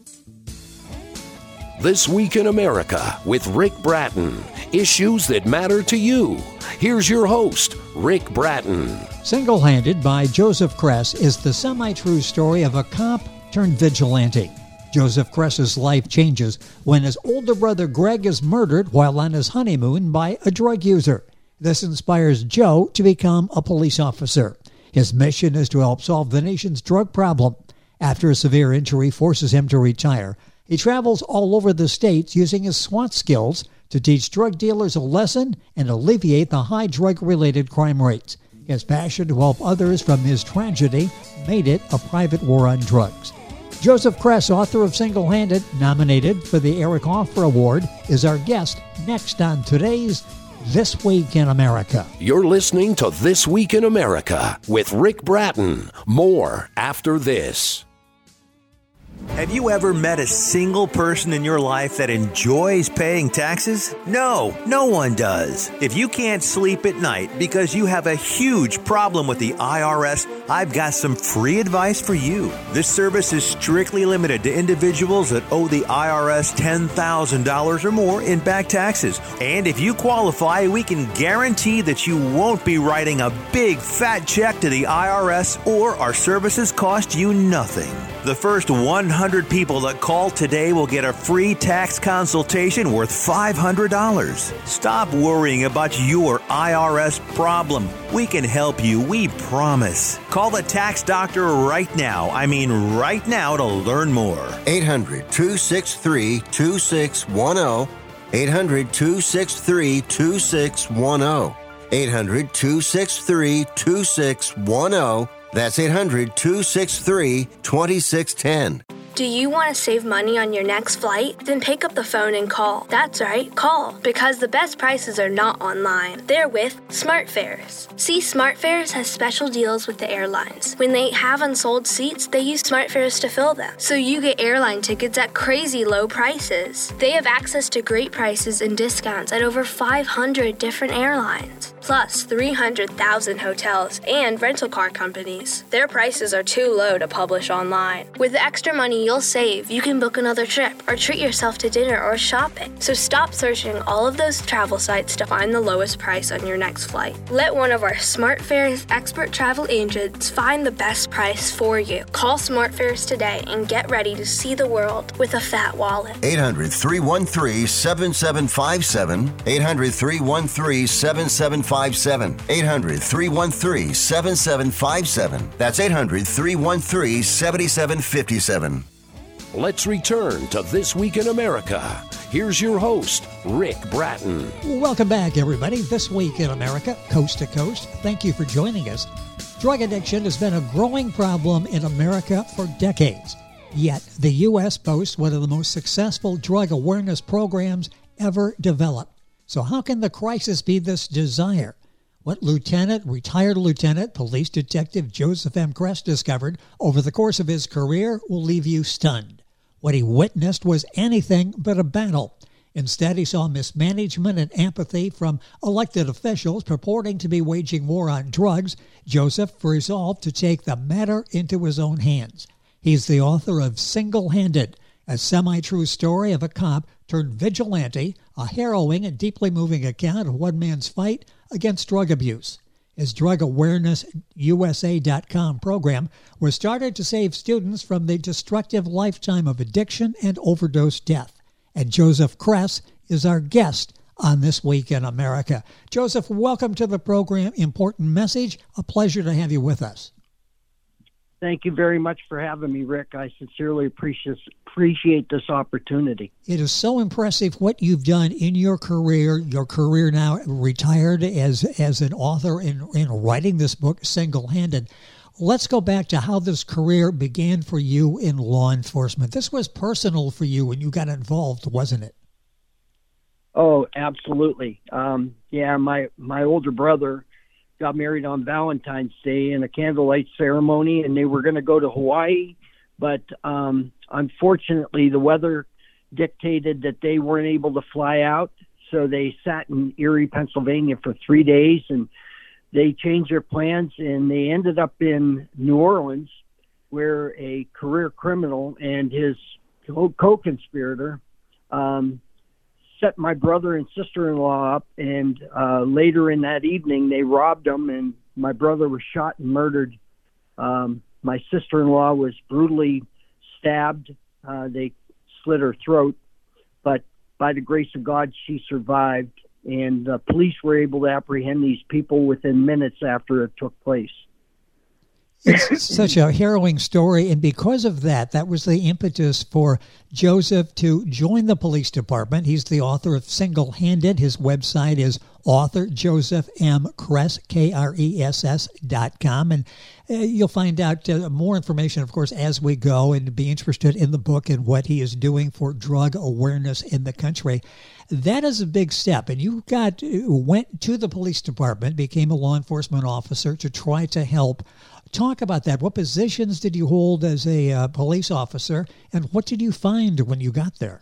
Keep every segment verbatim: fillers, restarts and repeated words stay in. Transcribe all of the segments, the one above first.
This Week in America with Rick Bratton. Issues that matter to you. Here's your host, Rick Bratton. Single-Handed by Joseph Kress is the semi-true story of a cop turned vigilante. Joseph Kress's life changes when his older brother Greg is murdered while on his honeymoon by a drug user. This inspires Joe to become a police officer. His mission is to help solve the nation's drug problem. After a severe injury forces him to retire, he travels all over the states using his SWAT skills to teach drug dealers a lesson and alleviate the high drug-related crime rates. His passion to help others from his tragedy made it a private war on drugs. Joseph Kress, author of Single-Handed, nominated for the Eric Hoffer Award, is our guest next on today's This Week in America. You're listening to This Week in America with Rick Bratton. More after this. Have you ever met a single person in your life that enjoys paying taxes? No, no one does. If you can't sleep at night because you have a huge problem with the I R S, I've got some free advice for you. This service is strictly limited to individuals that owe the I R S ten thousand dollars or more in back taxes. And if you qualify, we can guarantee that you won't be writing a big fat check to the I R S, or our services cost you nothing. The first one hundred people that call today will get a free tax consultation worth five hundred dollars. Stop worrying about your I R S problem. We can help you, we promise. Call the tax doctor right now. I mean right now to learn more. eight hundred, two six three, two six one zero. eight hundred, two six three, two six one zero. eight hundred, two six three, two six one zero. That's eight hundred, two six three, two six one zero. Do you want to save money on your next flight? Then pick up the phone and call. That's right, call. Because the best prices are not online. They're with SmartFares. See, SmartFares has special deals with the airlines. When they have unsold seats, they use SmartFares to fill them. So you get airline tickets at crazy low prices. They have access to great prices and discounts at over five hundred different airlines. Plus three hundred thousand hotels and rental car companies. Their prices are too low to publish online. With the extra money you'll save, you can book another trip or treat yourself to dinner or shopping. So stop searching all of those travel sites to find the lowest price on your next flight. Let one of our SmartFares expert travel agents find the best price for you. Call SmartFares today and get ready to see the world with a fat wallet. eight hundred, three one three, seven seven five seven. eight hundred, three one three, seven seven five seven. eight hundred, three one three, seven seven five seven. That's eight hundred, three one three, seven seven five seven. Let's return to This Week in America. Here's your host, Rick Bratton. Welcome back, everybody. This Week in America, coast to coast. Thank you for joining us. Drug addiction has been a growing problem in America for decades. Yet, the U S boasts one of the most successful drug awareness programs ever developed. So how can the crisis be this desire? What Lieutenant, retired Lieutenant, Police Detective Joseph M. Kress discovered over the course of his career will leave you stunned. What he witnessed was anything but a battle. Instead, he saw mismanagement and apathy from elected officials purporting to be waging war on drugs. Joseph resolved to take the matter into his own hands. He's the author of Single-Handed, a semi-true story of a cop turned vigilante, a harrowing and deeply moving account of one man's fight against drug abuse. His Drug Awareness U S A dot com program was started to save students from the destructive lifetime of addiction and overdose death. And Joseph Kress is our guest on This Week in America. Joseph, welcome to the program. Important message. A pleasure to have you with us. Thank you very much for having me, Rick. I sincerely appreciate appreciate this opportunity. It is so impressive what you've done in your career, your career now retired as as an author in, in writing this book, Single-Handed. Let's go back to how this career began for you in law enforcement. This was personal for you when you got involved, wasn't it? Oh, absolutely. Um, yeah, my, my older brother got married on Valentine's Day in a candlelight ceremony, and they were going to go to Hawaii. But um, unfortunately, the weather dictated that they weren't able to fly out. So they sat in Erie, Pennsylvania for three days, and they changed their plans, and they ended up in New Orleans, where a career criminal and his co-conspirator, um, set my brother and sister-in-law up, and uh, later in that evening they robbed them, and my brother was shot and murdered. Um, my sister-in-law was brutally stabbed. Uh, they slit her throat, but by the grace of God, she survived, and the police were able to apprehend these people within minutes after it took place. It's such a harrowing story, and because of that, that was the impetus for Joseph to join the police department. He's the author of Single Handed. His website is author Joseph M. Kress, K R E S S dot com, and uh, you'll find out uh, more information, of course, as we go, and be interested in the book and what he is doing for drug awareness in the country. That is a big step, and you got went to the police department, became a law enforcement officer to try to help. Talk about that. What positions did you hold as a uh, police officer, and what did you find when you got there?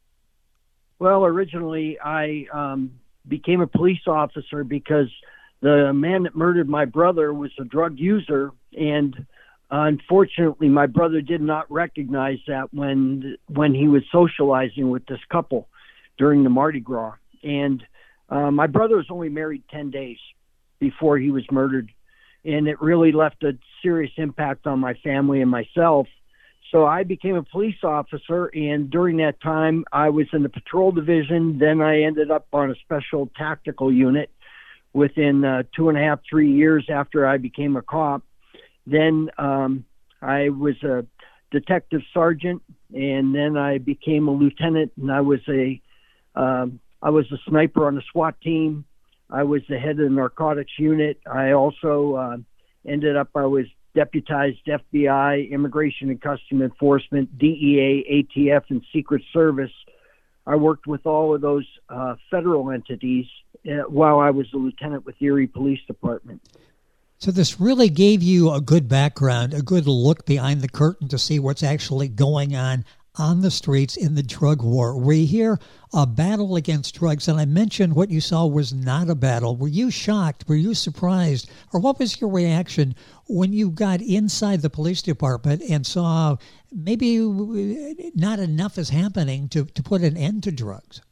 Well, originally I um, became a police officer because the man that murdered my brother was a drug user, and uh, unfortunately my brother did not recognize that when when he was socializing with this couple during the Mardi Gras. And uh, my brother was only married ten days before he was murdered. And it really left a serious impact on my family and myself. So I became a police officer, and during that time, I was in the patrol division. Then I ended up on a special tactical unit within uh, two and a half, three years after I became a cop. Then um, I was a detective sergeant, and then I became a lieutenant, and I was a, um, I was a sniper on the SWAT team. I was the head of the narcotics unit. I also uh, ended up, I was deputized F B I, Immigration and Customs Enforcement, D E A, A T F, and Secret Service. I worked with all of those uh, federal entities uh, while I was a lieutenant with the Erie Police Department. So this really gave you a good background, a good look behind the curtain to see what's actually going on on the streets in the drug war. We hear a battle against drugs, and I mentioned what you saw was not a battle. Were you shocked? Were you surprised? Or what was your reaction when you got inside the police department and saw maybe not enough is happening to, to put an end to drugs?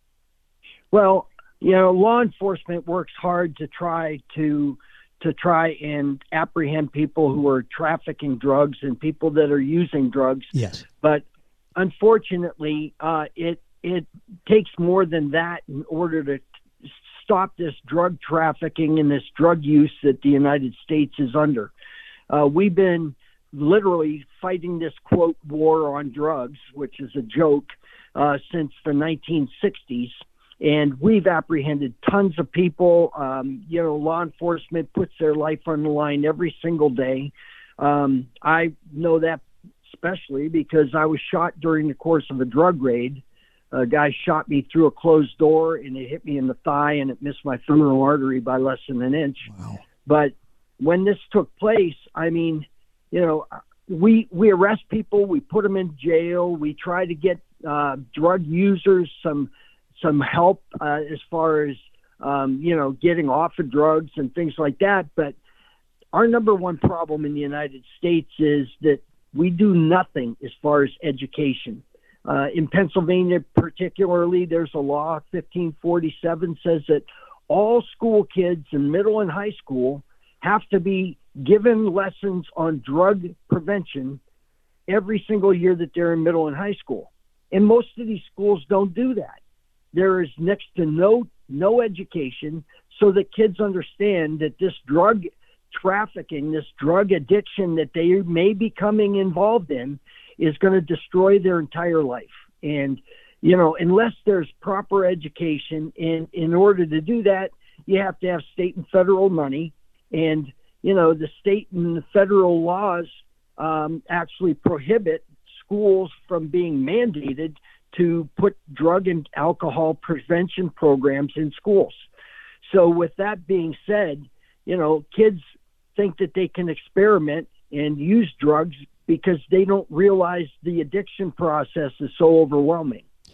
Well, you know, law enforcement works hard to try to to try and apprehend people who are trafficking drugs and people that are using drugs. Yes. But unfortunately, uh, it it takes more than that in order to stop this drug trafficking and this drug use that the United States is under. Uh, we've been literally fighting this, quote, war on drugs, which is a joke, uh, since the nineteen sixties. And we've apprehended tons of people. Um, you know, law enforcement puts their life on the line every single day. Um, I know that especially because I was shot during the course of a drug raid. A guy shot me through a closed door, and it hit me in the thigh, and it missed my femoral artery by less than an inch. Wow. But when this took place, I mean, you know, we we arrest people, we put them in jail, we try to get uh, drug users some some help uh, as far as, um, you know, getting off of drugs and things like that. But our number one problem in the United States is that we do nothing as far as education. Uh, in Pennsylvania particularly, there's a law, fifteen forty-seven, says that all school kids in middle and high school have to be given lessons on drug prevention every single year that they're in middle and high school. And most of these schools don't do that. There is next to no no education so that kids understand that this drug trafficking, this drug addiction that they may be becoming involved in is going to destroy their entire life. And, you know, unless there's proper education, and in order to do that, you have to have state and federal money. And, you know, the state and the federal laws um, actually prohibit schools from being mandated to put drug and alcohol prevention programs in schools. So with that being said, you know, kids think that they can experiment and use drugs because they don't realize the addiction process is so overwhelming.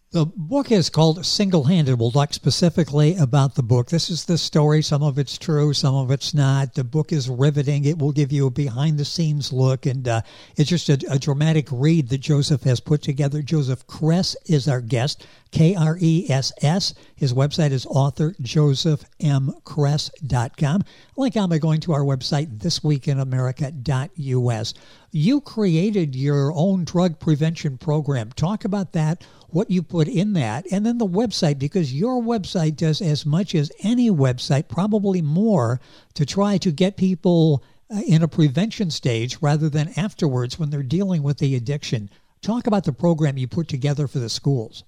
The book is called Single-Handed. We'll talk specifically about the book. This is the story. Some of it's true, some of it's not. The book is riveting. It will give you a behind-the-scenes look, and uh, it's just a, a dramatic read that Joseph has put together. Joseph Kress is our guest, K R E S S. His website is author joseph m kress dot com. Link on by going to our website, this week in america dot u s. You created your own drug prevention program. Talk about that, what you put in that, and then the website, because your website does as much as any website, probably more, to try to get people uh, in a prevention stage rather than afterwards when they're dealing with the addiction. Talk about the program you put together for the schools.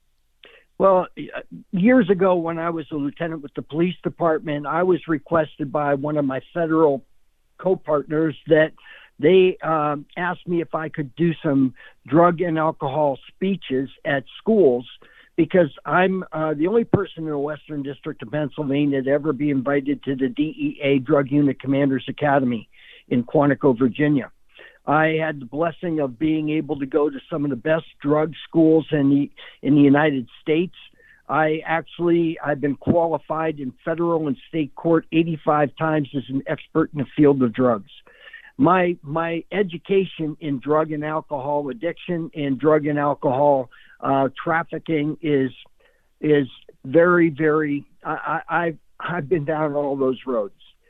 Well, years ago when I was a lieutenant with the police department, I was requested by one of my federal co-partners that they um, asked me if I could do some drug and alcohol speeches at schools, because I'm uh, the only person in the Western District of Pennsylvania to ever be invited to the D E A Drug Unit Commanders Academy in Quantico, Virginia. I had the blessing of being able to go to some of the best drug schools in the in the United States. I actually, I've been qualified in federal and state court eighty-five times as an expert in the field of drugs. My my education in drug and alcohol addiction and drug and alcohol uh, trafficking is is very, very, I, I, I've, I've been down all those roads.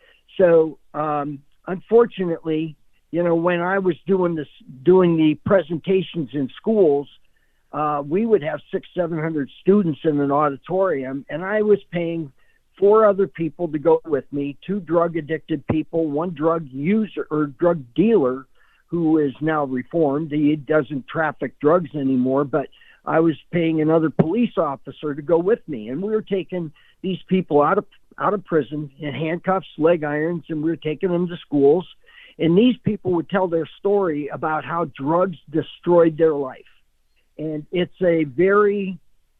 So um, unfortunately, you know, when I was doing this, doing the presentations in schools, uh, we would have six, seven hundred students in an auditorium, and I was paying four other people to go with me, two drug addicted people, one drug user or drug dealer who is now reformed. He doesn't traffic drugs anymore, but I was paying another police officer to go with me, and we were taking these people out of out of prison in handcuffs, leg irons, and we were taking them to schools. And these people would tell their story about how drugs destroyed their life. And it's a very,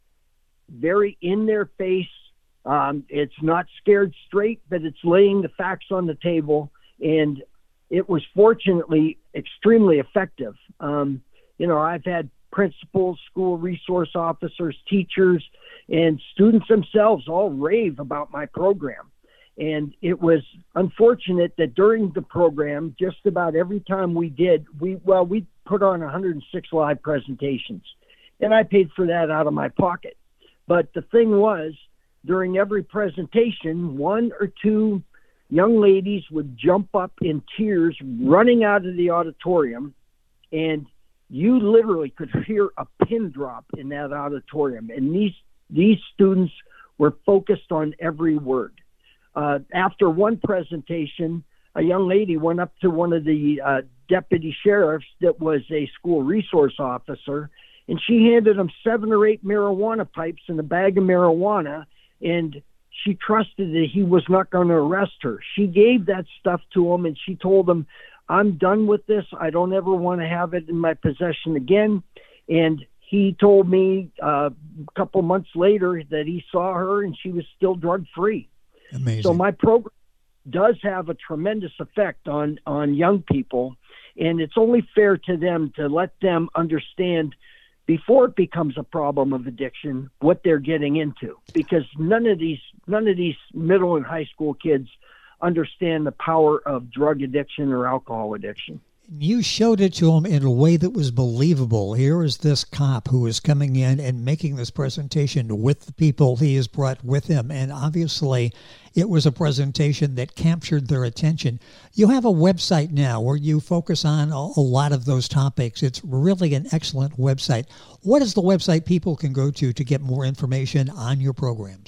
very in-their-face, um, it's not scared straight, but it's laying the facts on the table. And it was fortunately extremely effective. Um, you know, I've had principals, school resource officers, teachers, and students themselves all rave about my program. And it was unfortunate that during the program, just about every time we did, we well, we put on one hundred six live presentations, and I paid for that out of my pocket. But the thing was, during every presentation, one or two young ladies would jump up in tears, running out of the auditorium, and you literally could hear a pin drop in that auditorium. And these these students were focused on every word. Uh, after one presentation, a young lady went up to one of the uh, deputy sheriffs that was a school resource officer, and she handed him seven or eight marijuana pipes and a bag of marijuana, and she trusted that he was not going to arrest her. She gave that stuff to him, and she told him, I'm done with this. I don't ever want to have it in my possession again. And he told me uh, a couple months later that he saw her and she was still drug-free. Amazing. So my program does have a tremendous effect on, on young people, and it's only fair to them to let them understand before it becomes a problem of addiction what they're getting into, because none of these none of these middle and high school kids understand the power of drug addiction or alcohol addiction. You showed it to him in a way that was believable. Here is this cop who is coming in and making this presentation with the people he has brought with him. And obviously, it was a presentation that captured their attention. You have a website now where you focus on a, a lot of those topics. It's really an excellent website. What is the website people can go to to get more information on your programs?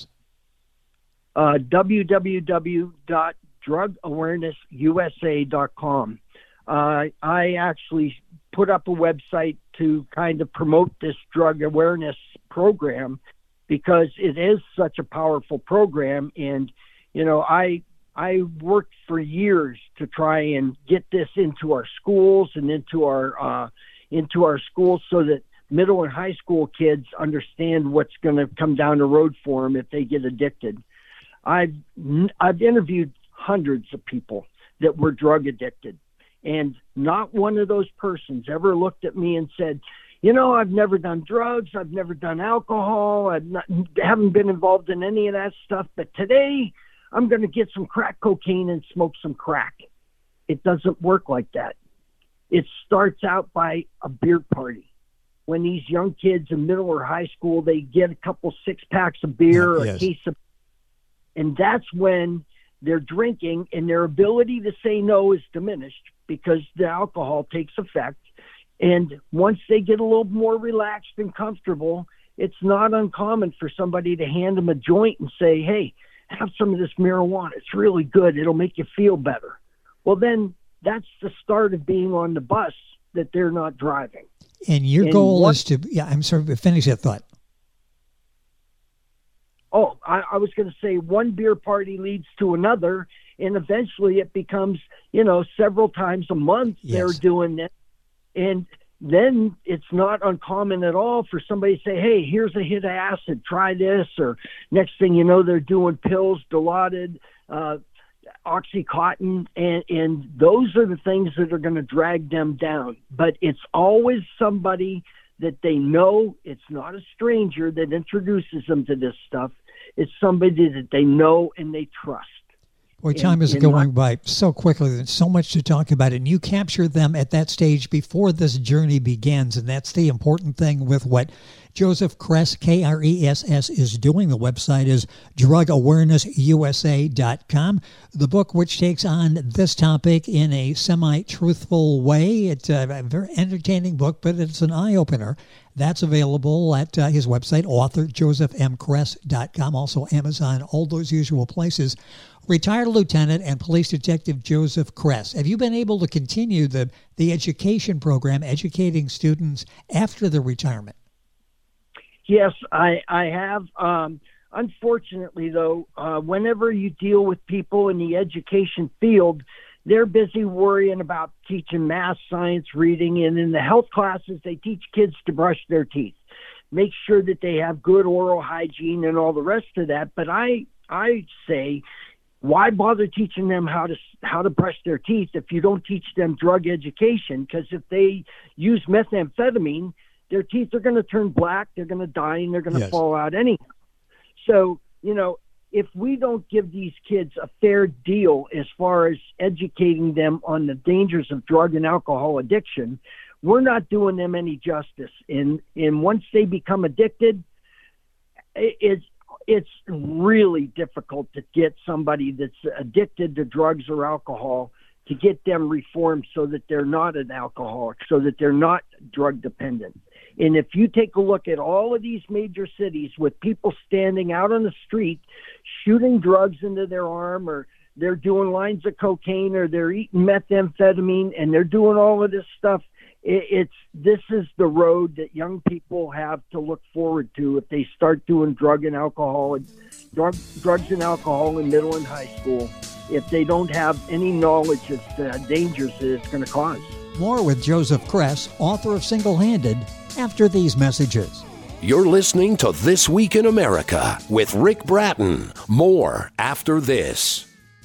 Uh, w w w dot drug awareness u s a dot com. Uh, I actually put up a website to kind of promote this drug awareness program because it is such a powerful program. And, you know, I, I worked for years to try and get this into our schools and into our, uh, into our schools so that middle and high school kids understand what's going to come down the road for them if they get addicted. I've, I've interviewed hundreds of people that were drug addicted. And not one of those persons ever looked at me and said, you know, I've never done drugs. I've never done alcohol. I haven't been involved in any of that stuff. But today I'm going to get some crack cocaine and smoke some crack. It doesn't work like that. It starts out by a beer party. When these young kids in middle or high school, they get a couple six packs of beer or yes. a case of, and that's when they're drinking and their ability to say no is diminished because the alcohol takes effect. And once they get a little more relaxed and comfortable, it's not uncommon for somebody to hand them a joint and say, hey, have some of this marijuana. It's really good. It'll make you feel better. Well, then that's the start of being on the bus that they're not driving. And your and goal what, is to, yeah, I'm sorry, finish that thought. Oh, I, I was going to say one beer party leads to another, and eventually it becomes, you know, several times a month yes. they're doing that. And then it's not uncommon at all for somebody to say, hey, here's a hit of acid, try this. Or next thing you know, they're doing pills, Dilaudid, uh, Oxycontin, and, and those are the things that are going to drag them down. But it's always somebody that they know. It's not a stranger that introduces them to this stuff. It's somebody that they know and they trust. Boy, time is going by so quickly. There's so much to talk about, and you capture them at that stage before this journey begins, and that's the important thing with what Joseph Kress, K R E S S, is doing. The website is drug awareness u s a dot com. The book, which takes on this topic in a semi-truthful way. It's a very entertaining book, but it's an eye-opener. That's available at uh, his website, author joseph m kress dot com, also Amazon, all those usual places. Retired Lieutenant and Police Detective Joseph Kress, have you been able to continue the, the education program, educating students after the retirement? Yes, I, I have. Um, unfortunately, though, uh, whenever you deal with people in the education field, they're busy worrying about teaching math, science, reading, and in the health classes, they teach kids to brush their teeth, make sure that they have good oral hygiene and all the rest of that. But I, I say, why bother teaching them how to how to brush their teeth if you don't teach them drug education? Because if they use methamphetamine, their teeth are going to turn black, they're going to die, and they're going to yes. fall out anyhow. So, you know, if we don't give these kids a fair deal as far as educating them on the dangers of drug and alcohol addiction, we're not doing them any justice. And, and once they become addicted, it's it's really difficult to get somebody that's addicted to drugs or alcohol to get them reformed so that they're not an alcoholic, so that they're not drug dependent. And if you take a look at all of these major cities with people standing out on the street, shooting drugs into their arm, or they're doing lines of cocaine, or they're eating methamphetamine, and they're doing all of this stuff, it's this is the road that young people have to look forward to if they start doing drug and alcohol and drug, drugs and alcohol in middle and high school, if they don't have any knowledge of the dangers that it's going to cause. More with Joseph Kress, author of Single Handed, after these messages. You're listening to This Week in America with Rick Bratton. More after this.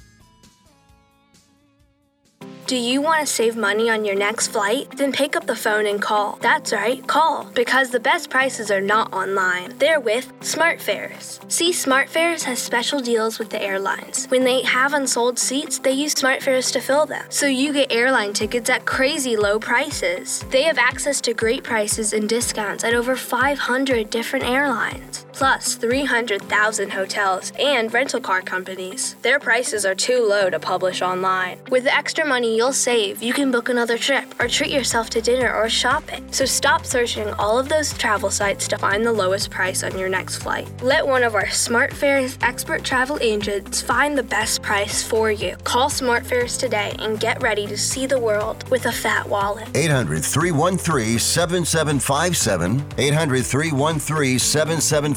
Do you want to save money on your next flight? Then pick up the phone and call. That's right, call. Because the best prices are not online. They're with SmartFares. See, SmartFares has special deals with the airlines. When they have unsold seats, they use SmartFares to fill them. So you get airline tickets at crazy low prices. They have access to great prices and discounts at over five hundred different airlines. Plus three hundred thousand hotels and rental car companies. Their prices are too low to publish online. With the extra money you'll save, you can book another trip or treat yourself to dinner or shopping. So stop searching all of those travel sites to find the lowest price on your next flight. Let one of our SmartFares expert travel agents find the best price for you. Call SmartFares today and get ready to see the world with a fat wallet. eight hundred, three one three, seven seven five seven. eight hundred, three one three, seven seven five seven.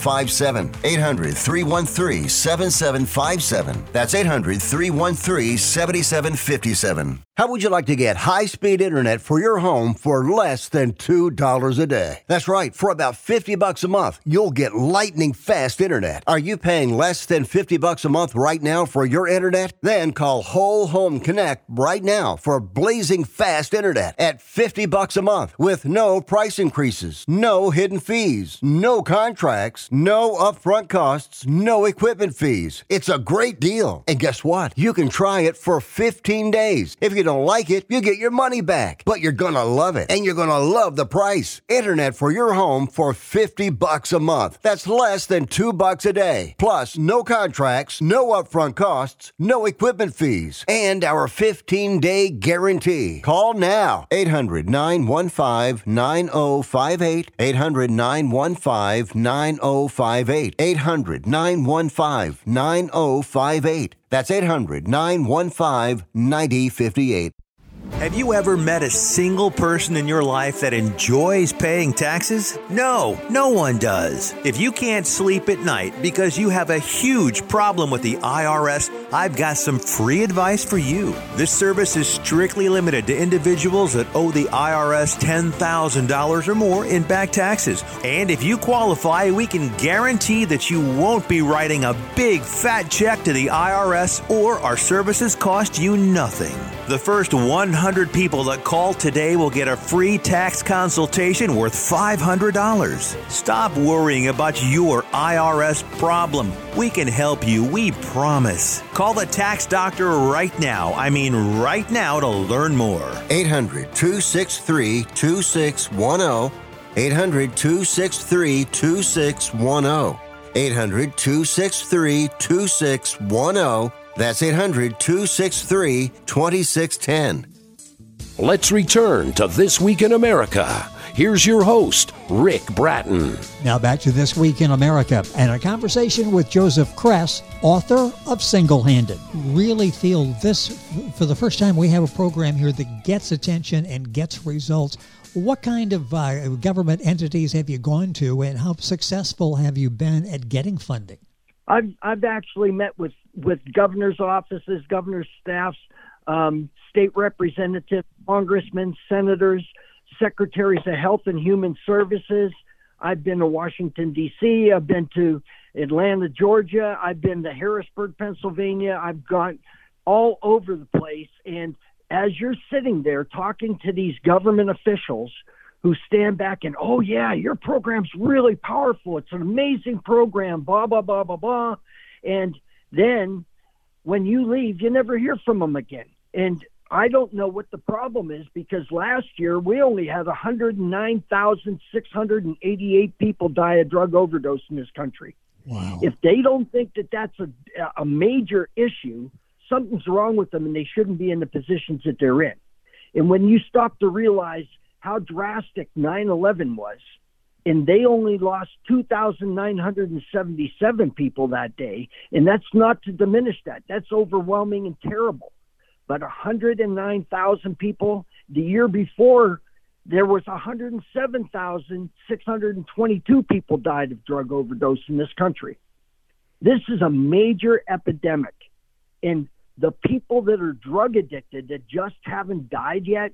five seven. eight hundred, three one three, seven seven five seven. That's eight hundred, three one three, seven seven five seven. How would you like to get high-speed internet for your home for less than two dollars a day? That's right. For about fifty bucks a month, you'll get lightning-fast internet. Are you paying less than fifty bucks a month right now for your internet? Then call Whole Home Connect right now for blazing fast internet at fifty bucks a month with no price increases, no hidden fees, no contracts, no upfront costs, no equipment fees. It's a great deal. And guess what? You can try it for fifteen days. If you don't like it, you get your money back. But you're gonna love it, and you're gonna love the price. Internet for your home for fifty bucks a month. That's less than two bucks a day. Plus, no contracts, no upfront costs, no equipment fees, and our fifteen-day guarantee. Call now. eight hundred, nine one five, nine oh five eight. eight hundred, nine one five, nine oh five eight. eight hundred, nine one five, nine oh five eight. That's eight hundred, nine one five, nine oh five eight. Have you ever met a single person in your life that enjoys paying taxes? No, no one does. If you can't sleep at night because you have a huge problem with the I R S, I've got some free advice for you. This service is strictly limited to individuals that owe the I R S ten thousand dollars or more in back taxes. And if you qualify, we can guarantee that you won't be writing a big fat check to the I R S, or our services cost you nothing. The first one hundred people that call today will get a free tax consultation worth five hundred dollars. Stop worrying about your I R S problem. We can help you, we promise. Call the tax doctor right now. I mean right now to learn more. eight hundred, two six three, two six one zero. eight hundred, two six three, two six one zero. eight hundred, two six three, two six one zero. That's eight hundred, two six three, two six one zero. Let's return to This Week in America. Here's your host, Rick Bratton. Now back to This Week in America and a conversation with Joseph Kress, author of Single Handed. Really feel this, for the first time we have a program here that gets attention and gets results. What kind of uh, government entities have you gone to, and how successful have you been at getting funding? I've I've actually met with, with governor's offices, governor's staffs, um, state representatives, congressmen, senators, secretaries of health and human services. I've been to Washington, D C. I've been to Atlanta, Georgia. I've been to Harrisburg, Pennsylvania. I've gone all over the place. And as you're sitting there talking to these government officials who stand back and, oh, yeah, your program's really powerful. It's an amazing program, blah, blah, blah, blah, blah. And then when you leave, you never hear from them again. And I don't know what the problem is, because last year we only had one hundred nine thousand six hundred eighty-eight people die of drug overdose in this country. Wow. If they don't think that that's a, a major issue, something's wrong with them, and they shouldn't be in the positions that they're in. And when you stop to realize how drastic nine eleven was, and they only lost two thousand nine hundred seventy-seven people that day, and that's not to diminish that. That's overwhelming and terrible. But one hundred nine thousand people, the year before, there was one hundred seven thousand six hundred twenty-two people died of drug overdose in this country. This is a major epidemic. And the people that are drug addicted that just haven't died yet,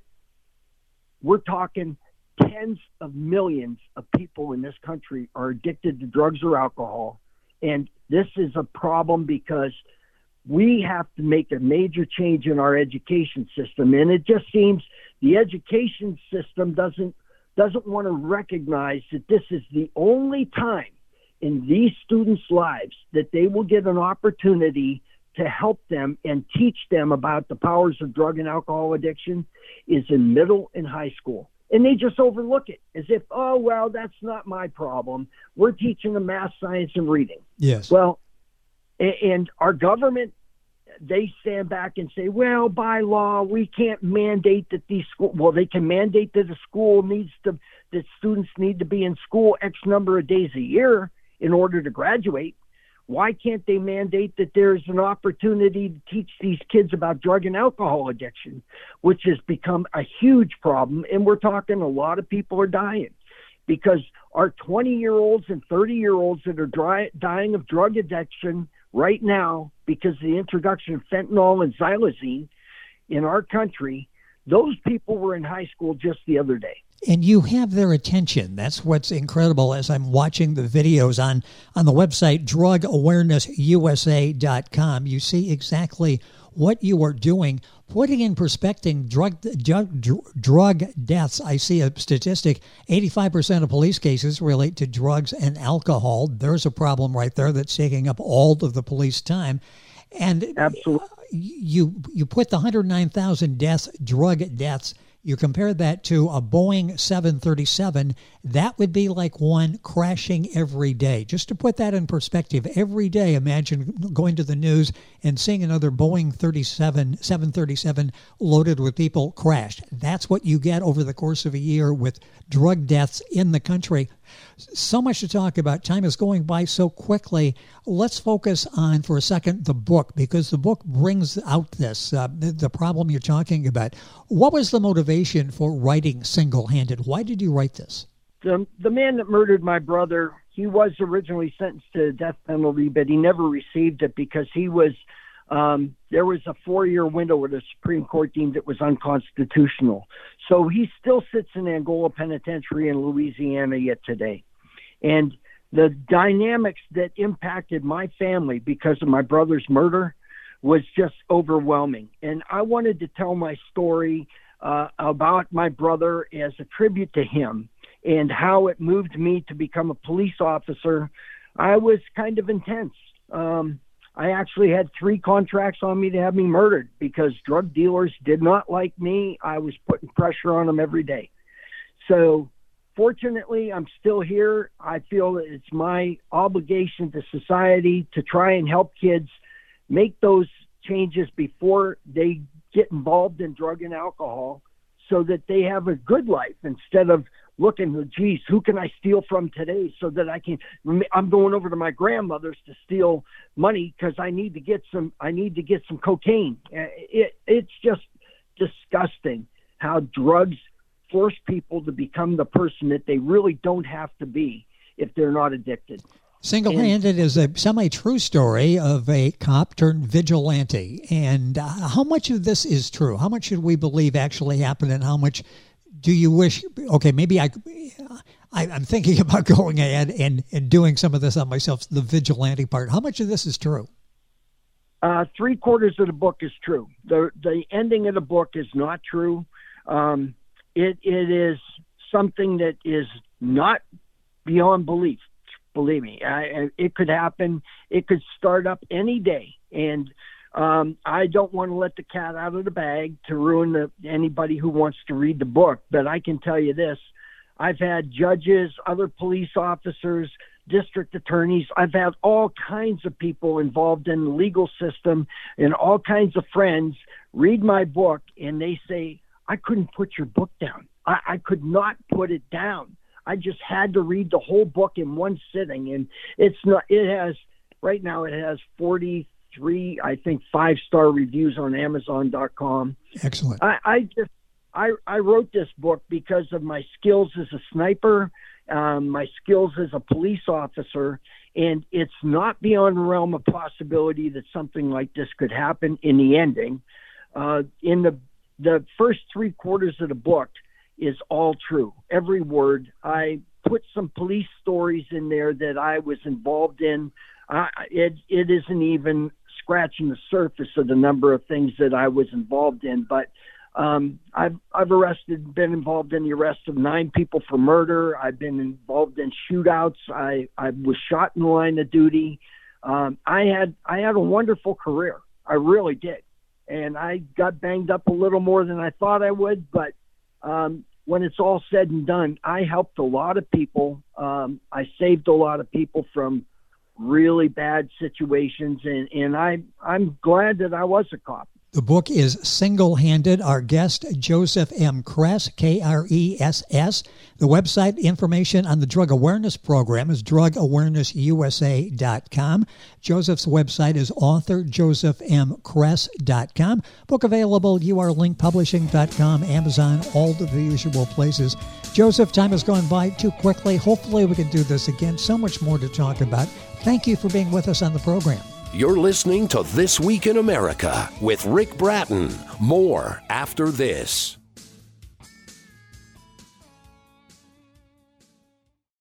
we're talking tens of millions of people in this country are addicted to drugs or alcohol. And this is a problem because we have to make a major change in our education system. And it just seems the education system doesn't doesn't want to recognize that this is the only time in these students' lives that they will get an opportunity to help them and teach them about the powers of drug and alcohol addiction is in middle and high school. And they just overlook it as if, oh, well, that's not my problem. We're teaching them math, science, and reading. Yes. Well, and our government, they stand back and say, well, by law, we can't mandate that these schools, well, they can mandate that a school needs to, that students need to be in school X number of days a year in order to graduate. Why can't they mandate that there's an opportunity to teach these kids about drug and alcohol addiction, which has become a huge problem? And we're talking a lot of people are dying because our twenty-year-olds and thirty-year-olds that are dry, dying of drug addiction right now because of the introduction of fentanyl and xylazine in our country, those people were in high school just the other day. And you have their attention. That's what's incredible as I'm watching the videos on, on the website, drug awareness u s a dot com. You see exactly what you are doing, putting in perspective drug, drug, drug deaths. I see a statistic, eighty-five percent of police cases relate to drugs and alcohol. There's a problem right there that's taking up all of the police time. And Absolutely. you you put the one hundred nine thousand deaths, drug deaths, you compare that to a Boeing seven thirty-seven, that would be like one crashing every day. Just to put that in perspective, every day, imagine going to the news and seeing another Boeing seven thirty-seven loaded with people crashed. That's what you get over the course of a year with drug deaths in the country. So much to talk about. Time is going by so quickly. Let's focus on, for a second, the book, because the book brings out this, uh, the, the problem you're talking about. What was the motivation for writing Single-Handed? Why did you write this? The, the man that murdered my brother, he was originally sentenced to the death penalty, but he never received it because he was, um, there was a four-year window where the Supreme Court deemed it was unconstitutional. So he still sits in Angola Penitentiary in Louisiana yet today. And the dynamics that impacted my family because of my brother's murder was just overwhelming. And I wanted to tell my story uh, about my brother as a tribute to him and how it moved me to become a police officer. I was kind of intense. Um, I actually had three contracts on me to have me murdered because drug dealers did not like me. I was putting pressure on them every day. So fortunately, I'm still here. I feel that it's my obligation to society to try and help kids make those changes before they get involved in drug and alcohol so that they have a good life instead of looking, geez, who can I steal from today so that I can, I'm going over to my grandmother's to steal money because I need to get some, I need to get some cocaine. It, it's just disgusting how drugs force people to become the person that they really don't have to be if they're not addicted. Single-Handed is a semi-true story of a cop turned vigilante. And uh, how much of this is true? How much should we believe actually happened, and how much do you wish, okay, maybe I, I, I'm thinking about going ahead and, and doing some of this on myself, the vigilante part. How much of this is true? Uh, three quarters of the book is true. The the ending of the book is not true. Um, it it is something that is not beyond belief. Believe me, I, it could happen. It could start up any day. And um, I don't want to let the cat out of the bag to ruin the, anybody who wants to read the book. But I can tell you this. I've had judges, other police officers, district attorneys. I've had all kinds of people involved in the legal system and all kinds of friends read my book, and they say, I couldn't put your book down. I, I could not put it down. I just had to read the whole book in one sitting. And it's not, it has, right now it has forty-three, I think, five-star reviews on Amazon dot com. Excellent. I, I just, I, I wrote this book because of my skills as a sniper, um, my skills as a police officer, and it's not beyond the realm of possibility that something like this could happen in the ending. Uh, in the, the first three quarters of the book, is all true. Every word. I put some police stories in there that I was involved in. Uh, it, it isn't even scratching the surface of the number of things that I was involved in. But um, I've, I've arrested, been involved in the arrest of nine people for murder. I've been involved in shootouts. I, I was shot in the line of duty. Um, I had, I had a wonderful career. I really did. And I got banged up a little more than I thought I would, but um, when it's all said and done, I helped a lot of people. Um, I saved a lot of people from really bad situations, and, and I, I'm glad that I was a cop. The book is Single-Handed. Our guest, Joseph M. Kress, K R E S S. The website information on the Drug Awareness Program is drug awareness u s a dot com. Joseph's website is author joseph m kress dot com. Book available, u r link publishing dot com, Amazon, all of the usual places. Joseph, time has gone by too quickly. Hopefully we can do this again. So much more to talk about. Thank you for being with us on the program. You're listening to This Week in America with Rick Bratton. More after this.